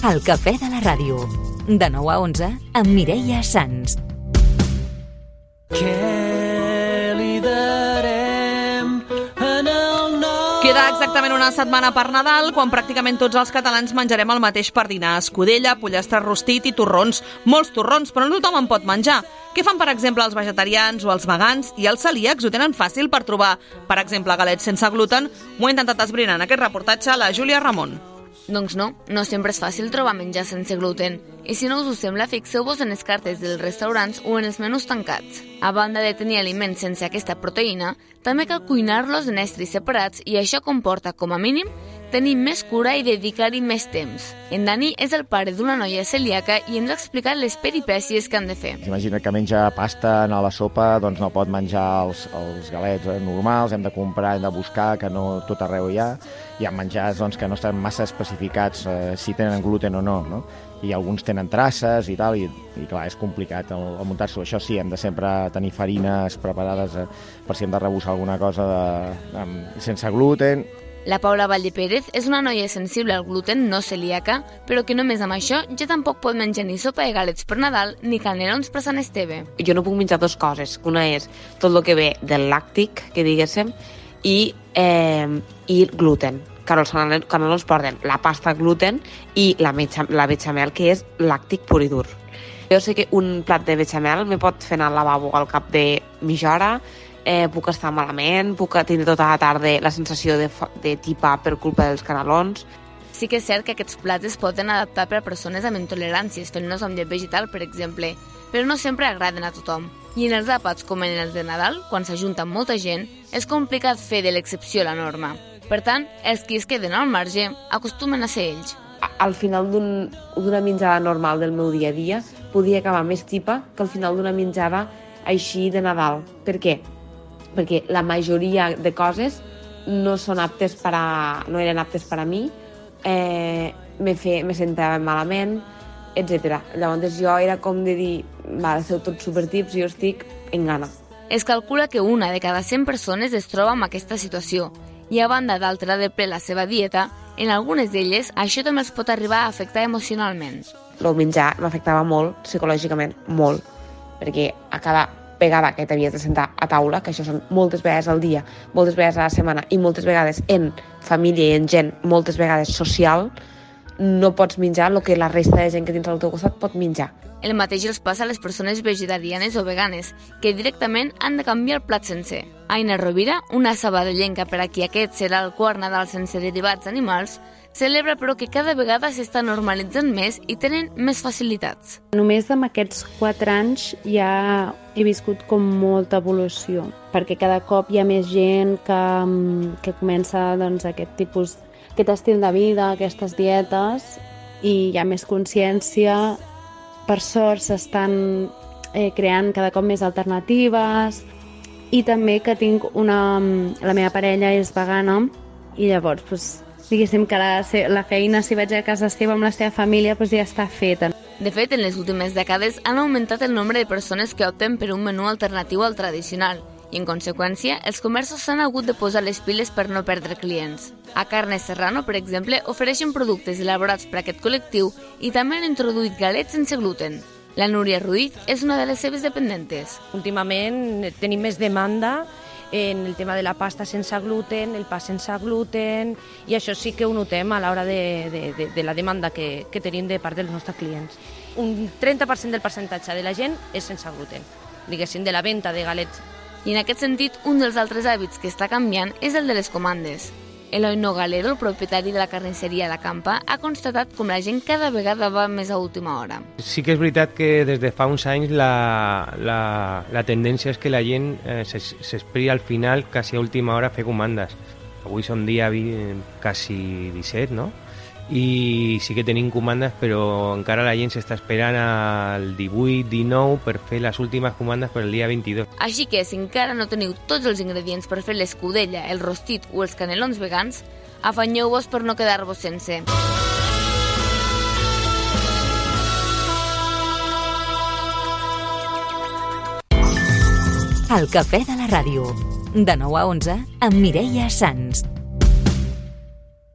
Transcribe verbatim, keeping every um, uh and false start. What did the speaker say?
El cafè de la ràdio. De nou a onze amb Mireia Sans. Què li darem en el nou? Queda exactament una setmana per Nadal, quan pràcticament tots els catalans menjarem el mateix per dinar: escudella, pollastre rostit i torrons. Molts torrons, però no tothom en pot menjar. Què fan, per exemple, els vegetarians o els vegans? I els celíacs ho tenen fàcil per trobar, per exemple, galets sense gluten? Ho ha intentat esbrinar en aquest reportatge la Júlia Ramon. Doncs no, no sempre és fàcil trobar menjar sense gluten. I si no us ho sembla, fixeu-vos en les cartes dels restaurants o en els menús tancats. A banda de tenir aliments sense aquesta proteïna, també cal cuinar-los en estris separats i això comporta, com a mínim, tenir més cura i dedicar-hi més temps. En Dani és el pare d'una noia celíaca i ens ha explicat les peripècies que han de fer. Imagina que menja pasta a la sopa, doncs no pot menjar els, els galets normals, hem de comprar, hem de buscar, que no tot arreu hi ha. Hi ha menjars doncs, que no estan massa especificats eh, si tenen gluten o no, no? I alguns tenen traces i tal, i, i clar, és complicat el, el muntar-s'ho. Això sí, hem de sempre tenir farines preparades eh, per si hem de rebussar alguna cosa de, de, sense gluten. La Paula Valldepérez és una noia sensible al gluten no celíaca, però que només amb això ja tampoc pot menjar ni sopa de galets per Nadal ni canelons per Sant Esteve. Jo no puc menjar dues coses. Una és tot el que ve del làctic, que diguéssim, i, eh, i gluten. Que els canelons porten la pasta gluten i la, mecha, la bechamel, que és làctic pur i dur. Jo sé que un plat de bechamel me pot fer anar al lavabo al cap de mitja hora, eh, puc estar malament, puc tindre tota la tarda la sensació de, de tipar per culpa dels canelons. Sí que és cert que aquests plats es poden adaptar per a persones amb intoleràncies, fent-los amb llet vegetal, per exemple, però no sempre agraden a tothom. I en els àpats, com en els de Nadal, quan s'ajunta molta gent, és complicat fer de l'excepció la norma. Per tant, els qui es queden al marge acostumen a ser ells. Al final d'un, d'una menjada normal del meu dia a dia, podia acabar més tipa que al final d'una menjada així de Nadal. Per què? Perquè la majoria de coses no són aptes per a, no eren aptes per a mi, eh, me, fe, me sentava malament, etcètera. Llavors jo era com de dir, va, sou tots supertips, jo estic en gana. Es calcula que una de cada cent persones es troba en aquesta situació, i a banda d'altra de ple la seva dieta, en algunes d'elles això també els pot arribar a afectar emocionalment. El menjar m'afectava molt, psicològicament, molt, perquè a cada vegada que t'havies de sentar a taula, que això són moltes vegades al dia, moltes vegades a la setmana i moltes vegades en família i en gent, moltes vegades social, no pots menjar el que la resta de gent que tens al teu costat pot menjar. El mateix els passa a les persones vegetarianes o veganes, que directament han de canviar el plat sencer. Aina Rovira, una sabadellenca per a qui aquest serà el quart Nadal sense derivats animals, celebra però que cada vegada s'està normalitzant més i tenen més facilitats. Només amb aquests quatre anys ja he viscut com molta evolució, perquè cada cop hi ha més gent que, que comença doncs, aquest tipus, aquest estil de vida, aquestes dietes, i hi ha més consciència. Per sort s'estan eh, creant cada cop més alternatives, i també que tinc una... la meva parella és vegana, i llavors doncs, diguéssim que la, la feina, si vaig a casa seva amb la seva família, doncs ja està feta. De fet, en les últimes dècades han augmentat el nombre de persones que opten per un menú alternatiu al tradicional i, en conseqüència, els comerços s'han hagut de posar les piles per no perdre clients. A Carnes Serrano, per exemple, ofereixen productes elaborats per aquest col·lectiu i també han introduït galets sense gluten. La Núria Ruiz és una de les seves dependentes. Últimament tenim més demanda en el tema de la pasta sense gluten, el pa sense gluten, i això sí que ho notem a l'hora de, de, de, de la demanda que, que tenim de part dels nostres clients. Un trenta per cent del percentatge de la gent és sense gluten, diguéssim, de la venda de galets. I en aquest sentit, un dels altres hàbits que està canviant és el de les comandes. Eloi Nogaledo, el propietari de la carnisseria La Campa, ha constatat com la gent cada vegada va més a última hora. Sí que és veritat que des de fa uns anys la, la, la tendència és que la gent eh, s'esperi al final quasi a última hora a fer comandes. Avui som dia quasi disset, no? I sí que tenim comandes, però encara la gent s'està esperant al divuit dinou per fer les últimes comandes per el dia vint-i-dos. Així que, si encara no teniu tots els ingredients per fer l'escudella, el rostit o els canelons vegans, afanyeu-vos per no quedar-vos sense. El cafè de la ràdio. De nou a onze amb Mireia Sans.